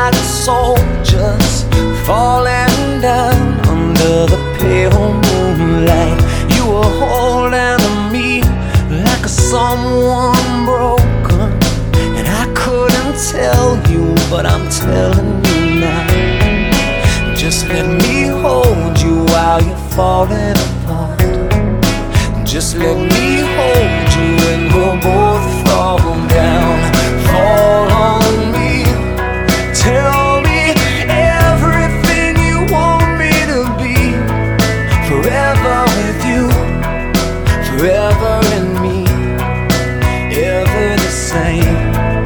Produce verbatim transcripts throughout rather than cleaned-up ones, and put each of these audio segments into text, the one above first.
like soldiers falling down under the pale moonlight. You were holding me like a someone broken, and I couldn't tell you, but I'm telling you now. Just let me hold you while you're falling apart. Just let me hold you and we'll both fall down. Fall on me, tell me everything you want me to be. Forever with you, forever in me, ever the same.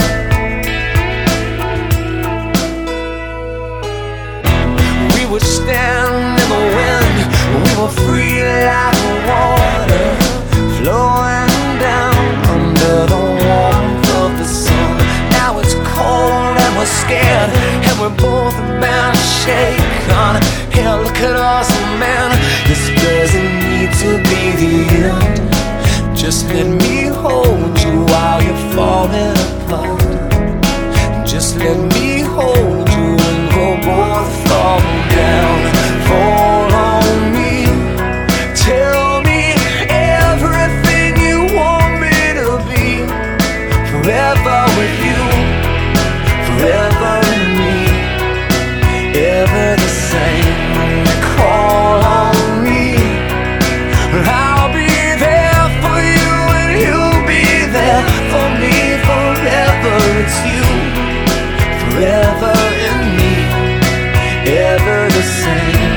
We would stand in the wind, we were free like water, flowing down under the warmth of the sun. Now it's cold and we're scared, and we're both bound to shake on. Hell, look at us, man, this doesn't need to be the end. Just let me hold you while you're falling apart. Just let me hold you and we'll both fall down. Fall on me, tell me everything you want me to be. Forever with you, forever in me, ever the same. Call on me, I'll be there for you and you'll be there for me. Forever it's you, forever in me, ever the same.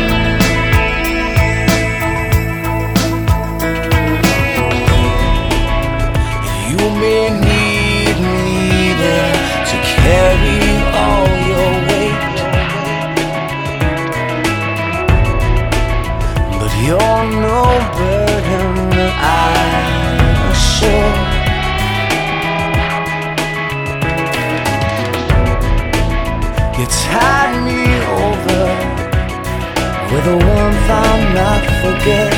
You may need me there to carry all your weight, but you're no burden, I'm sure. You tide me over with a warmth I'll not forget.